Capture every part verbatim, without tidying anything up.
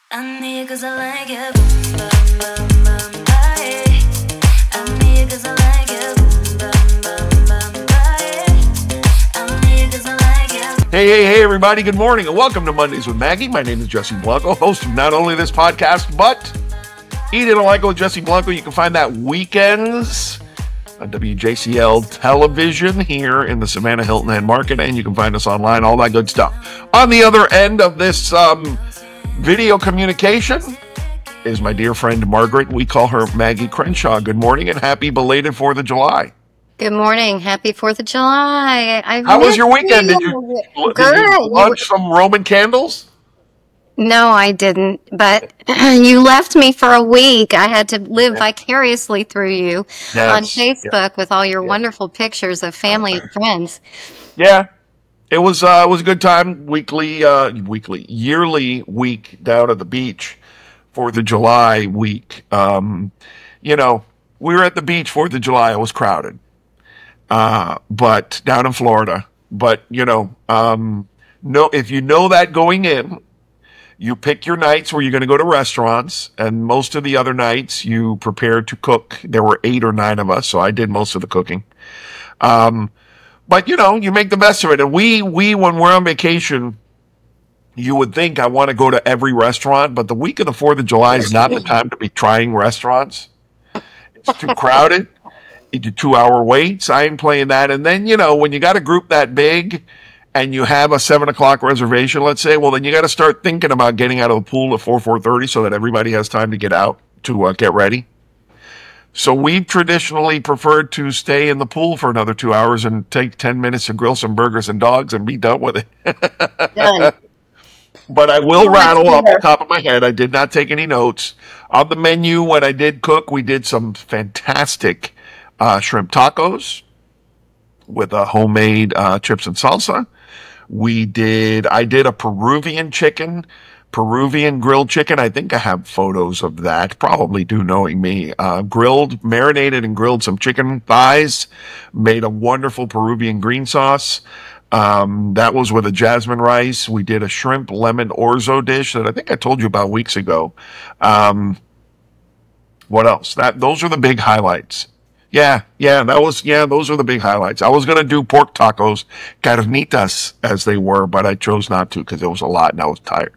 I'm here 'cause I like it. Boom, bum, bum, bum, bye. I'm here 'cause I like it. Boom, bum, bum, bum, bye. I'm here 'cause I like it. Hey, hey, hey, everybody. Good morning and welcome to Mondays with Maggie. My name is Jesse Blanco, host of not only this podcast, but Eat It Like with Jesse Blanco. You can find that weekends on W J C L television here in the Savannah Hilton Head Market, and you can find us online, all that good stuff. On the other end of this um, video communication is my dear friend Margaret. We call her Maggie Crenshaw. Good morning and happy belated fourth of July. Good morning. Happy fourth of July. I How was your weekend? Did you, Good. did you launch some Roman candles? No, I didn't. But you left me for a week. I had to live vicariously through you Yes. on Facebook Yeah. with all your Yeah. wonderful pictures of family and friends. Yeah, it was uh, it was a good time. Weekly, uh, weekly, yearly week down at the beach, Fourth of July week. Um, you know, we were at the beach Fourth of July. It was crowded, uh, but down in Florida. But you know, um, no, if you know that going in, you pick your nights where you're going to go to restaurants, and most of the other nights you prepare to cook. There were eight or nine of us, so I did most of the cooking. Um, But, you know, you make the best of it. And we, we, when we're on vacation, you would think I want to go to every restaurant, but the week of the fourth of July is not the time to be trying restaurants. It's too crowded. You do two hour waits. I ain't playing that. And then, you know, when you got a group that big and you have a seven o'clock reservation, let's say, well, then you got to start thinking about getting out of the pool at four, four thirty so that everybody has time to get out to uh, get ready. So we've traditionally preferred to stay in the pool for another two hours and take ten minutes to grill some burgers and dogs and be done with it. Done. But I will rattle off the top of my head. I did not take any notes. On the menu, when I did cook, we did some fantastic uh, shrimp tacos with a homemade uh, chips and salsa. We did, I did a Peruvian chicken. Peruvian grilled chicken. I think I have photos of that. Probably do, knowing me. Uh, grilled, marinated and grilled some chicken thighs. Made a wonderful Peruvian green sauce. Um, that was with a jasmine rice. We did a shrimp lemon orzo dish that I think I told you about weeks ago. Um, what else? That those are the big highlights. Yeah, yeah, that was yeah. Those are the big highlights. I was gonna do pork tacos, carnitas as they were, but I chose not to because it was a lot and I was tired.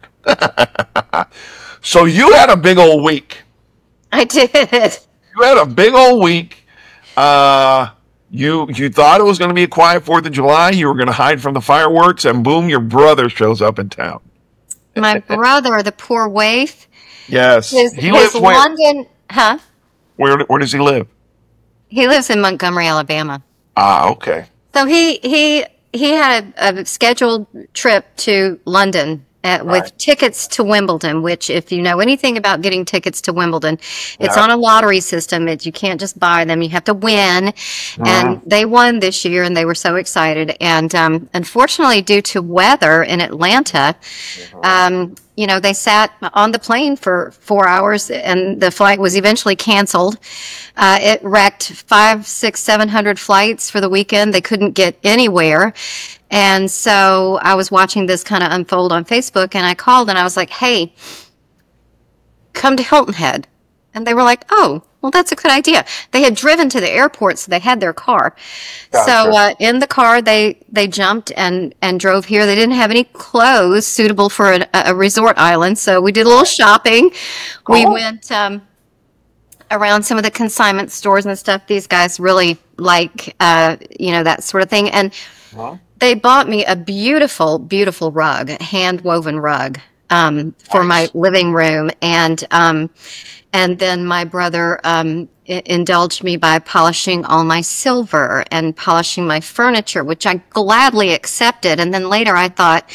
So you had a big old week. I did. You had a big old week. Uh, you you thought it was going to be a quiet Fourth of July. You were going to hide from the fireworks, and boom, your brother shows up in town. My brother, the poor waif, Yes, his, he his lives where? London, huh? Where where does he live? He lives in Montgomery, Alabama. Ah, okay. So he he he had a, a scheduled trip to London uh, with Right. tickets to Wimbledon. Which, if you know anything about getting tickets to Wimbledon, it's Yeah. on a lottery system. It, you can't just buy them; you have to win. And they won this year, and they were so excited. And um, unfortunately, due to weather in Atlanta, um, you know, they sat on the plane for four hours, and the flight was eventually canceled. Uh, it wrecked five, six, seven hundred flights for the weekend. They couldn't get anywhere. And so I was watching this kind of unfold on Facebook, and I called and I was like, hey, come to Hilton Head. And they were like, oh, well, that's a good idea. They had driven to the airport, so they had their car. Gotcha. So uh, in the car, they, they jumped and, and drove here. They didn't have any clothes suitable for an, a resort island, so we did a little shopping. We Cool. went um, around some of the consignment stores and stuff. These guys really like, uh, you know, that sort of thing. And Huh? they bought me a beautiful, beautiful rug, hand woven rug, um, for my Nice. living room. And, um, and then my brother, um, i- indulged me by polishing all my silver and polishing my furniture, which I gladly accepted. And then later I thought,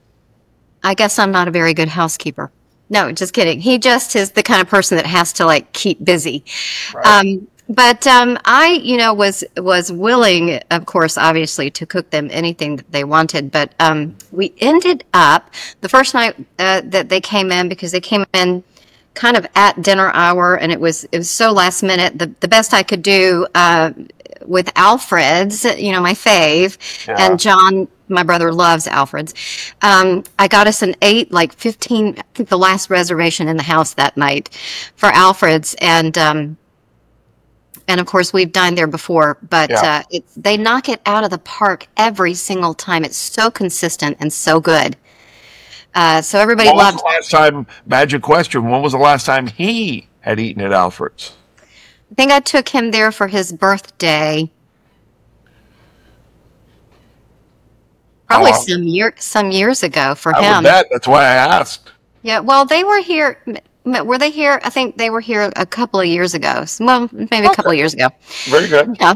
I guess I'm not a very good housekeeper. No, just kidding. He just is the kind of person that has to like keep busy. Right. Um, but um, I, you know, was was willing, of course, obviously, to cook them anything that they wanted. But um, we ended up the first night uh, that they came in, because they came in kind of at dinner hour, and it was it was so last minute. The the best I could do uh, with Alfred's, you know, my fave, Yeah. and John my brother loves Alfred's. Um, I got us an eight, like fifteen, I think the last reservation in the house that night for Alfred's. And, um, and of course, we've dined there before, but Yeah. uh, it's, they knock it out of the park every single time. It's so consistent and so good. Uh, so everybody When was loved the last time, magic question, when was the last time he had eaten at Alfred's? I think I took him there for his birthday. Probably Oh, some year some years ago for I would him. bet. That's why I asked. Yeah, well, they were here. m- m- Were they here? I think they were here a couple of years ago. S- Well, maybe a couple of Okay. years ago. Very good. Yeah,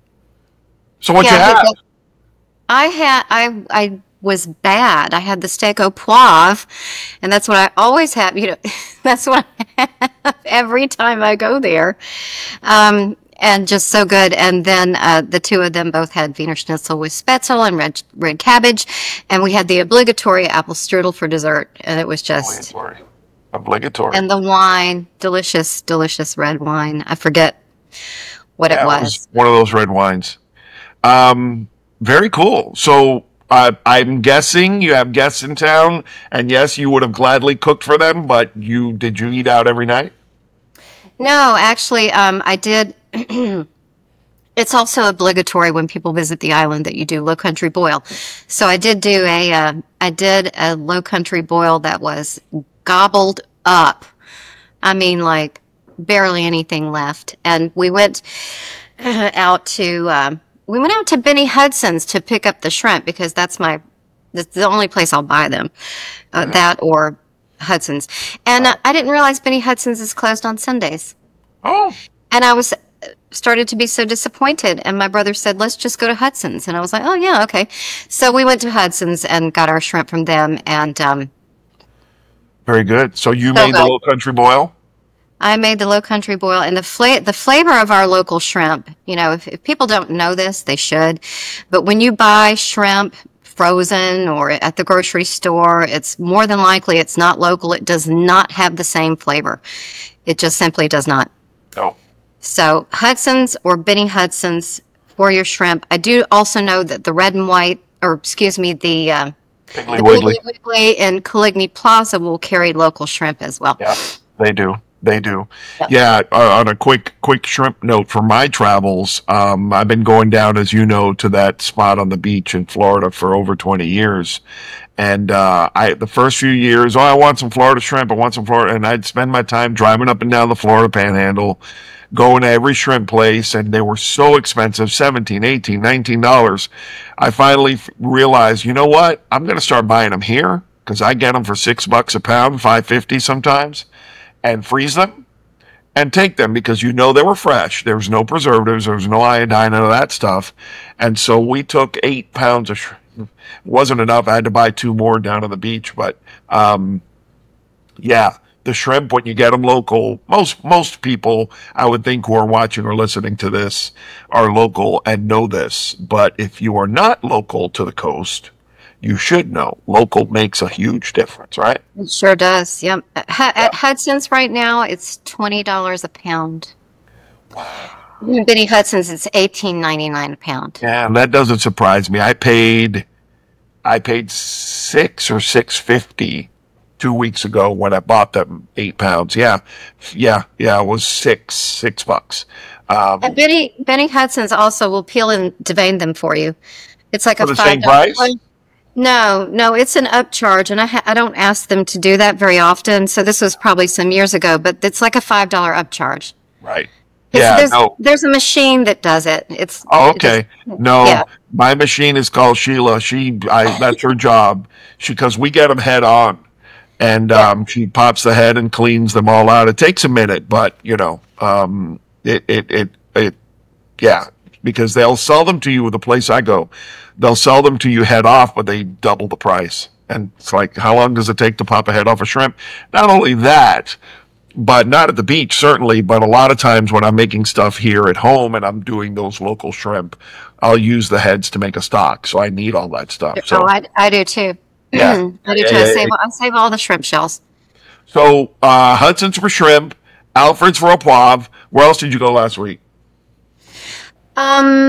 So what you yeah. But, have? but I had I I was bad. I had the steak au poivre, and that's what I always have. You know, that's what I have every time I go there. Um, and just so good. And then uh, the two of them both had Wiener Schnitzel with Spätzle and red red cabbage, and we had the obligatory apple strudel for dessert, and it was just Obligatory. Obligatory. and the wine, delicious, delicious red wine. I forget what it That was. was one of those red wines. Um, very cool. So uh, I'm guessing you have guests in town, and yes, you would have gladly cooked for them, but you did you eat out every night? No, actually, um, I did. It's also obligatory when people visit the island that you do low country boil. So I did do a, uh, I did a low country boil that was gobbled up. I mean, like barely anything left. And we went uh, out to, um, we went out to Benny Hudson's to pick up the shrimp because that's my, that's the only place I'll buy them. Uh, that or Hudson's. And uh, I didn't realize Benny Hudson's is closed on Sundays. Oh, And I was started to be so disappointed. And my brother said, let's just go to Hudson's. And I was like, oh, yeah, okay. So we went to Hudson's and got our shrimp from them. And um, very good. So you So made the good. low country boil? I made the low country boil. And the, fla- the flavor of our local shrimp, you know, if, if people don't know this, they should. But when you buy shrimp frozen or at the grocery store, it's more than likely it's not local. It does not have the same flavor. It just simply does not. No. So Hudson's or Benny Hudson's for your shrimp. I do also know that the red and white, or excuse me, the, uh, Piggly the Wiggly. Piggly Wiggly and Coligny Plaza will carry local shrimp as well. Yeah, they do. They do. Yeah. Yeah. Uh, on a quick, quick shrimp note for my travels, um, I've been going down, as you know, to that spot on the beach in Florida for over twenty years. And uh, I, the first few years, oh, I want some Florida shrimp. I want some Florida, and I'd spend my time driving up and down the Florida Panhandle, going to every shrimp place, and they were so expensive, seventeen, eighteen, nineteen dollars. I finally f- realized, you know what? I'm going to start buying them here because I get them for six bucks a pound, five fifty sometimes, and freeze them and take them because you know they were fresh. There was no preservatives, there was no iodine, none of that stuff. And so we took eight pounds of shrimp. It wasn't enough. I had to buy two more down on the beach, but um, yeah, the shrimp when you get them local, most most people I would think who are watching or listening to this are local and know this. But if you are not local to the coast, you should know local makes a huge difference, right? It sure does. Yep. At, Yeah. at Hudson's right now, it's twenty dollars a pound. In Benny Hudson's, it's eighteen ninety nine a pound. Yeah, and that doesn't surprise me. I paid I paid six or six fifty two weeks ago when I bought them eight pounds. Yeah, yeah, yeah. It was six six bucks. And Um, Benny Benny Hudson's also will peel and devein them for you. It's like for a the five same dollar. price, No, no, it's an upcharge, and I ha- I don't ask them to do that very often. So this was probably some years ago, but it's like a five dollar upcharge. right? It's, Yeah, there's no. there's a machine that does it. It's Oh, it just- okay. No, yeah. my machine is called Sheila. She, I, that's her job. She, because we get them head on, and Yeah. um, she pops the head and cleans them all out. It takes a minute, but you know, um, it, it, it, it, yeah, because they'll sell them to you with the place I go. They'll sell them to you head off, but they double the price. And it's like, how long does it take to pop a head off a shrimp? Not only that, but not at the beach, certainly. But a lot of times when I'm making stuff here at home and I'm doing those local shrimp, I'll use the heads to make a stock. So I need all that stuff. Oh, So, I, I do too. yeah. I do Yeah, too. yeah, I yeah. save I save all the shrimp shells. So uh, Hudson's for shrimp, Alfred's for a poivre. Where else did you go last week? Um,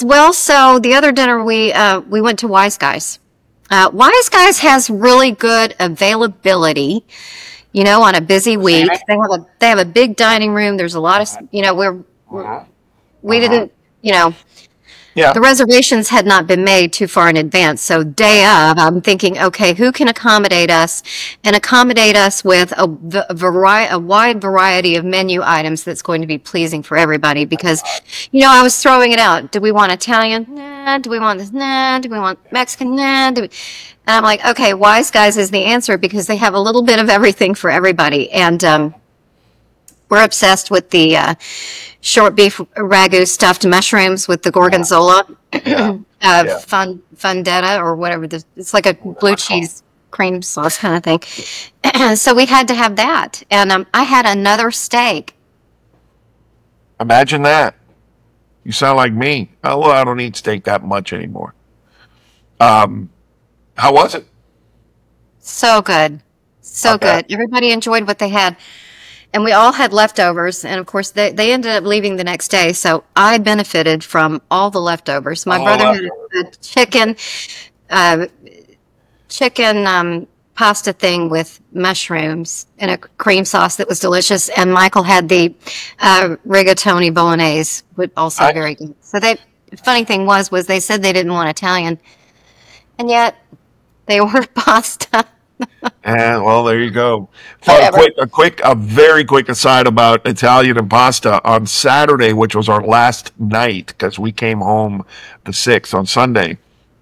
Well, so the other dinner we uh, we went to Wise Guys. Uh, Wise Guys has really good availability. You know, on a busy week, they have a they have a big dining room. There's a lot of you know we're, we're we didn't you know Yeah. the reservations had not been made too far in advance. So day of, I'm thinking, okay, who can accommodate us and accommodate us with a, v- a, vari- a wide variety of menu items that's going to be pleasing for everybody? Because, you know, I was throwing it out. Do we want Italian? Nah. Do we want this? Nah. Do we want Mexican? Nah. Do we... And I'm like, okay, Wise Guys is the answer because they have a little bit of everything for everybody. And um, we're obsessed with the uh, short beef ragu stuffed mushrooms with the gorgonzola, Yeah. uh, Yeah. fun, fundetta or whatever. The, it's like a blue cheese cream sauce kind of thing. So we had to have that. And um, I had another steak. Imagine that. You sound like me. Oh, well, I don't eat steak that much anymore. Um, how was it? So good. So Not bad. good. Everybody enjoyed what they had. And we all had leftovers. And of course, they, they ended up leaving the next day. So I benefited from all the leftovers. My All brother had leftovers. a chicken, uh, chicken um, pasta thing with mushrooms and a cream sauce that was delicious. And Michael had the uh, rigatoni bolognese, which also I, very good. So they, funny thing was, was they said they didn't want Italian. And yet they ordered pasta. and well, there you go. For a Whatever. quick, a quick, a very quick aside about Italian and pasta. On Saturday, which was our last night, because we came home the sixth on Sunday,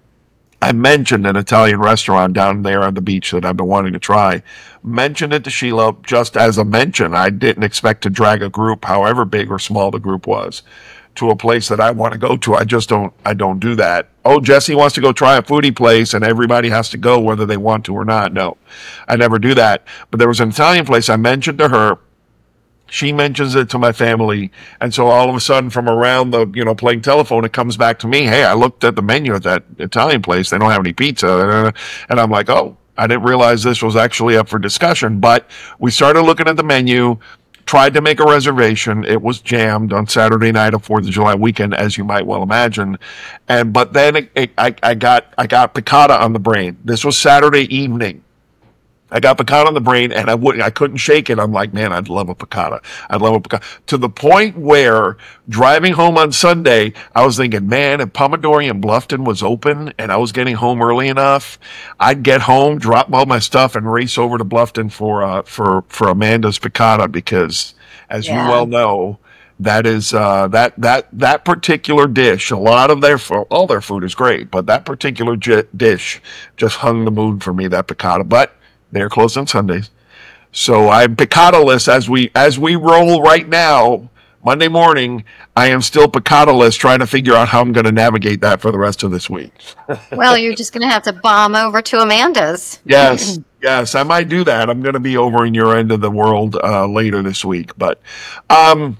I mentioned an Italian restaurant down there on the beach that I've been wanting to try. Mentioned it to Sheila just as a mention. I didn't expect to drag a group, however big or small the group was, to a place that I want to go to. I just don't, I don't do that. Oh, Jesse wants to go try a foodie place and everybody has to go whether they want to or not. No, I never do that. But there was an Italian place I mentioned to her. She mentions it to my family. And so all of a sudden from around the, you know, playing telephone, it comes back to me. Hey, I looked at the menu at that Italian place. They don't have any pizza. And I'm like, oh, I didn't realize this was actually up for discussion. But we started looking at the menu, tried to make a reservation. It was jammed on Saturday night of Fourth of July weekend, as you might well imagine. And, but then it, it, I, I got, I got piccata on the brain. This was Saturday evening. I got piccata on the brain and I wouldn't, I couldn't shake it. I'm like, man, I'd love a piccata. I'd love a piccata. To the point where driving home on Sunday, I was thinking, man, if Pomodori and Bluffton was open and I was getting home early enough, I'd get home, drop all my stuff and race over to Bluffton for, uh, for, for Amanda's piccata because as you Yeah. well know, that is, uh, that, that, that particular dish, a lot of their, fo- all their food is great, but that particular j- dish just hung the mood for me, that piccata. But they're closed on Sundays. So I'm piccata-less as we as we roll right now, Monday morning. I am still piccata-less trying to figure out how I'm going to navigate that for the rest of this week. Well, you're just going to have to bomb over to Amanda's. Yes, yes, I might do that. I'm going to be over in your end of the world uh, later this week. But um,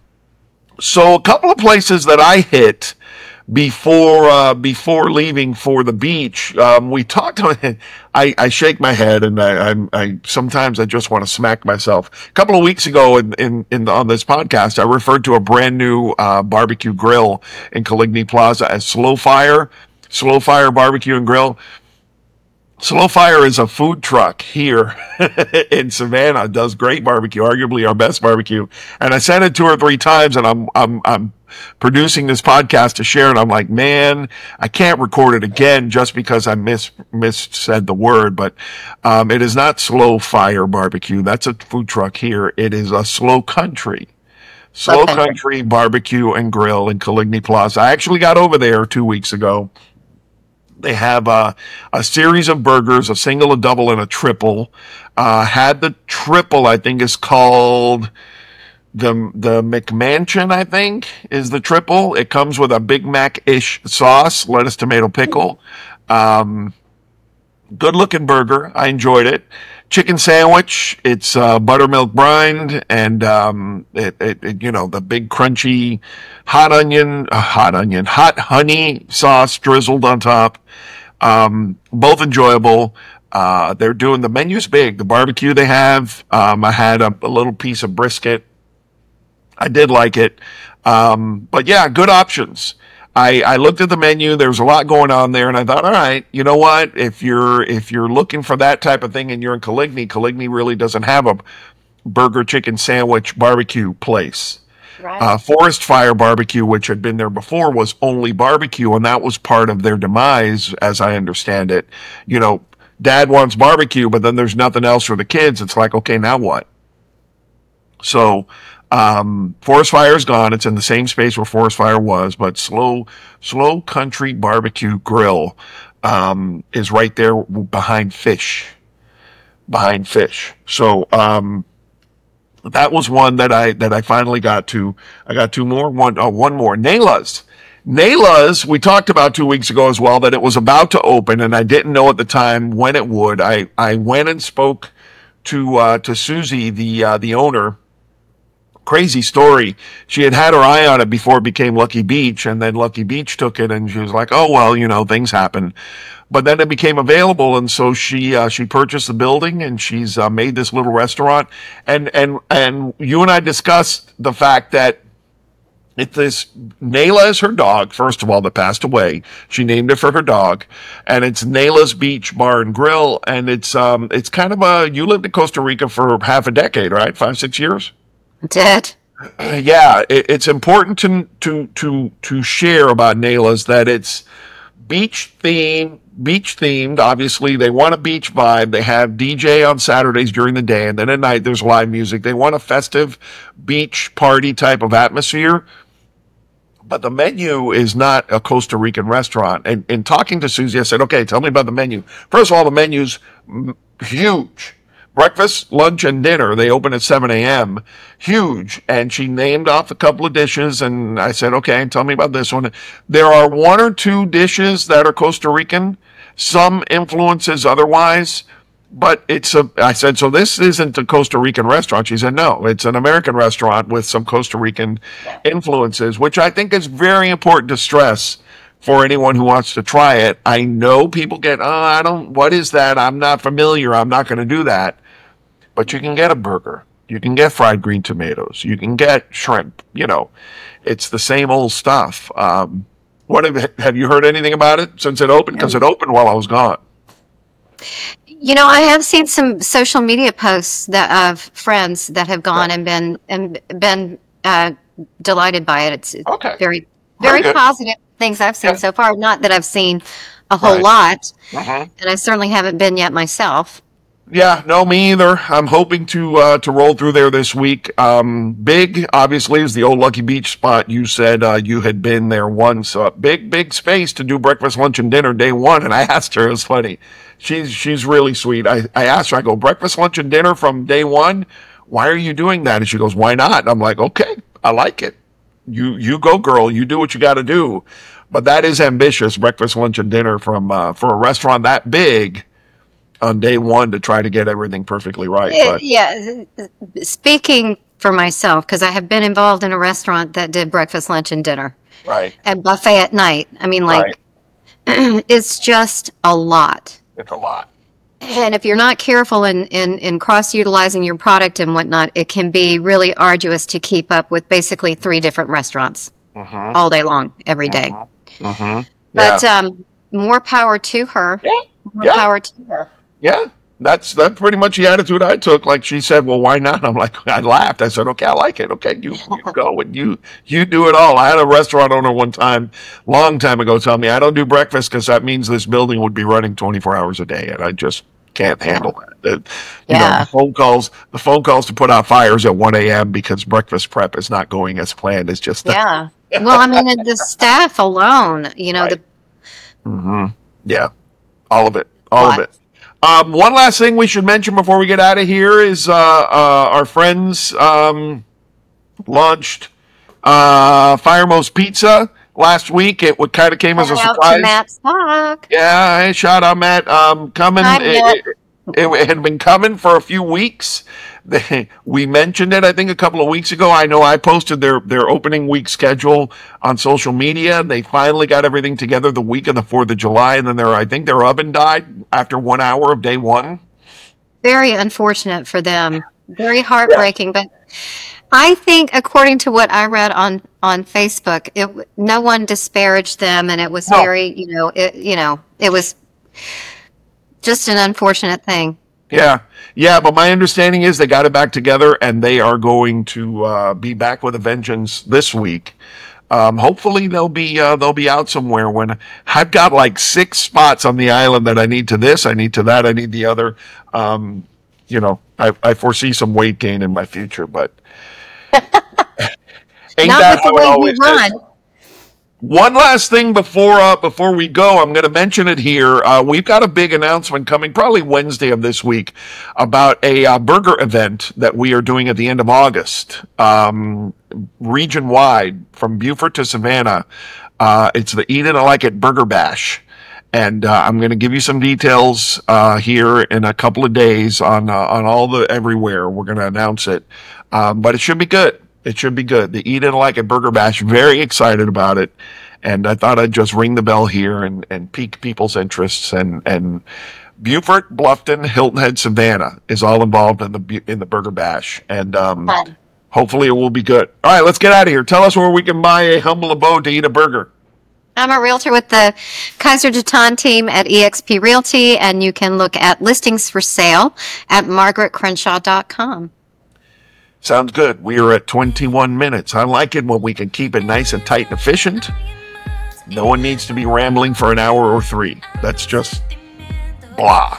so a couple of places that I hit before uh, before leaving for the beach. Um, we talked. I, I shake my head, and I, I, I sometimes I just want to smack myself. A couple of weeks ago, in in, in the, on this podcast, I referred to a brand new uh, barbecue grill in Caligny Plaza as Slow Fire, Slow Fire Barbecue and Grill. Slow Fire is a food truck here in Savannah. It does great barbecue, arguably our best barbecue. And I sent it two or three times, and I'm I'm I'm producing this podcast to share, and I'm like, man, I can't record it again just because I mis mis said the word. But um, it is not Slow Fire Barbecue. That's a food truck here. It is a Slow Country. Slow Okay. Country Barbecue and Grill in Caligny Plaza. I actually got over there two weeks ago. They have uh, a series of burgers, a single, a double, and a triple. Uh, had the triple, I think, is called the the McMansion, I think, is the triple. It comes with a Big Mac-ish sauce, lettuce, tomato, pickle. Um, good-looking burger. I enjoyed it. Chicken sandwich. It's uh, buttermilk brined and um, it, it, it, you know, the big crunchy hot onion, uh, hot onion, hot honey sauce drizzled on top. Um, both enjoyable. Uh, they're doing the menu's big. The barbecue they have. Um, I had a, a little piece of brisket. I did like it. Um, but yeah, good options. I, I looked at the menu. There was a lot going on there, and I thought, all right, you know what? If you're if you're looking for that type of thing, and you're in Coligny, Coligny really doesn't have a burger, chicken sandwich, barbecue place. Right. Uh, Forest Fire Barbecue, which had been there before, was only barbecue, and that was part of their demise, as I understand it. You know, Dad wants barbecue, but then there's nothing else for the kids. It's like, okay, now what? So, um, Forest Fire is gone. It's in the same space where Forest Fire was, but Slow Slow Country Barbecue Grill um, is right there behind Fish. Behind Fish. So, um, that was one that I that I finally got to. I got two more. One oh, one more. Nayla's. Nayla's, we talked about two weeks ago as well that it was about to open, and I didn't know at the time when it would. I, I went and spoke to uh, to Susie, the uh, the owner. Crazy story. She had had her eye on it before it became Lucky Beach, and then Lucky Beach took it, and she was like, "Oh well, you know, things happen." But then it became available, and so she uh, she purchased the building, and she's uh, made this little restaurant. And and and you and I discussed the fact that it's this Nayla is her dog, first of all, that passed away. She named it for her dog, and it's Nayla's Beach Bar and Grill, and it's um it's kind of a you lived in Costa Rica for half a decade, right? Five six years. Did. Yeah, it, it's important to to to to share about Nayla's that it's beach themed, beach themed. Obviously, they want a beach vibe. They have D J on Saturdays during the day, and then at night there's live music. They want a festive beach party type of atmosphere. But the menu is not a Costa Rican restaurant. And in talking to Susie, I said, okay, tell me about the menu. First of all, the menu's huge. Breakfast, lunch, and dinner. They open at seven a.m. Huge. And she named off a couple of dishes, and I said, okay, tell me about this one. There are one or two dishes that are Costa Rican, some influences otherwise, but it's a, I said, so this isn't a Costa Rican restaurant. She said, no, it's an American restaurant with some Costa Rican influences, which I think is very important to stress for anyone who wants to try it. I know people get, oh, I don't, what is that? I'm not familiar. I'm not going to do that. But you can get a burger. You can get fried green tomatoes. You can get shrimp. You know, it's the same old stuff. Um, what have, have you heard anything about it since it opened? Because it opened while I was gone. You know, I have seen some social media posts that of friends that have gone and been and been uh, delighted by it. It's Okay. very, Very very good. positive things I've seen Yeah. so far. Not that I've seen a whole Right. lot, Uh-huh. and I certainly haven't been yet myself. Yeah, no, me either. I'm hoping to uh, to roll through there this week. Um, big, obviously, is the old Lucky Beach spot. You said uh, you had been there once. Uh, big, big space to do breakfast, lunch, and dinner day one. And I asked her, it was funny. She's she's really sweet. I, I asked her, I go, breakfast, lunch, and dinner from day one? Why are you doing that? And she goes, why not? I'm like, okay, I like it. You you go, girl. You do what you got to do. But that is ambitious, breakfast, lunch, and dinner from uh, for a restaurant that big on day one to try to get everything perfectly right. It- But yeah, speaking for myself, because I have been involved in a restaurant that did breakfast, lunch, and dinner, right, and buffet at night. I mean, like, right, it's just a lot. it's a lot. And if you're not careful in, in, in cross utilizing your product and whatnot, it can be really arduous to keep up with basically three different restaurants Mm-hmm. all day long, every day. Mm-hmm. But Yeah, um, more power to her. yeah, More yeah, power to her. yeah. That's that's pretty much the attitude I took. Like she said, well, why not? I'm like, I laughed. I said, okay, I like it. Okay, you, you go and you you do it all. I had a restaurant owner one time, long time ago, tell me I don't do breakfast because that means this building would be running twenty-four hours a day, and I just can't handle that. The- you know, Yeah. the phone calls, the phone calls to put out fires at one a.m. because breakfast prep is not going as planned. It's just Yeah. Well, I mean, and the staff alone, you know, right. the hmm Yeah, all of it, all of what? it. Um, one last thing we should mention before we get out of here is uh, uh, our friends um, launched uh, Firemost Pizza last week. It would kind of came as a Shout out to surprise. Matt Stock. Yeah, hey, shout out Matt. Um, coming, Hi, it, Matt. it, it had been coming for a few weeks. They, we mentioned it, I think, a couple of weeks ago. I know I posted their their opening week schedule on social media. They finally got everything together the week of the Fourth of July, and then their I think their oven died after one hour of day one. Very unfortunate for them. very heartbreaking. But I think, according to what I read on on Facebook, it w- no one disparaged them, and it was No. very, you know, it you know, it was just an unfortunate thing. Yeah, yeah, but my understanding is they got it back together, and they are going to uh, be back with a vengeance this week. Um, hopefully they'll be uh, they'll be out somewhere. When I've got like six spots on the island that I need to this, I need to that, I need the other. Um, you know, I, I foresee some weight gain in my future, but ain't Not that with how the it way always you run. is? One last thing before uh, before we go, I'm going to mention it here. Uh, we've got a big announcement coming, probably Wednesday of this week, about a uh, burger event that we are doing at the end of August, um, region wide from Beaufort to Savannah. Uh, it's the Eat It I Like It Burger Bash. And uh, I'm going to give you some details uh, here in a couple of days on uh, on all the everywhere. We're going to announce it, um, but it should be good. It should be good. The Eat It Like It Burger Bash. Very excited about it, and I thought I'd just ring the bell here and, and pique people's interests. And and Beaufort, Bluffton, Hilton Head, Savannah is all involved in the Bu- in the Burger Bash, and um, Fun. hopefully it will be good. All right, let's get out of here. Tell us where we can buy a humble abode to eat a burger. I'm a realtor with the Kaiser Jeton team at eXp Realty, and you can look at listings for sale at margaret crenshaw dot com. Sounds good. We are at twenty-one minutes. I like it when we can keep it nice and tight and efficient. No one needs to be rambling for an hour or three. That's just blah.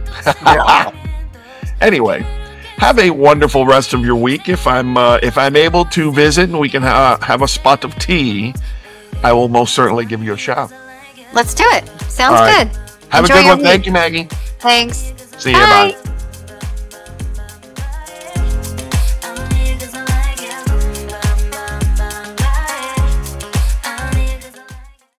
Anyway, have a wonderful rest of your week. If I'm uh, if I'm able to visit and we can ha- have a spot of tea, I will most certainly give you a shout. Let's do it. Sounds All right. good. Have Enjoy a good your one. Thank week. you, Maggie. Thanks. See you. Bye. Bye.